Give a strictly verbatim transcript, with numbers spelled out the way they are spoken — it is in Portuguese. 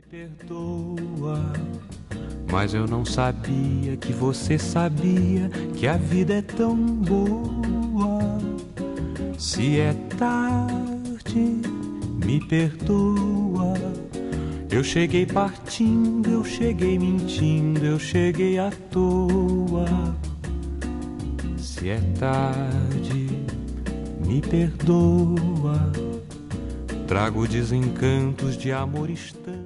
perdoa, mas eu não sabia que você sabia que a vida é tão boa. Se é tarde, me perdoa. Eu cheguei partindo, eu cheguei mentindo, eu cheguei à toa. Se é tarde, me perdoa. Trago desencantos de amor estranho.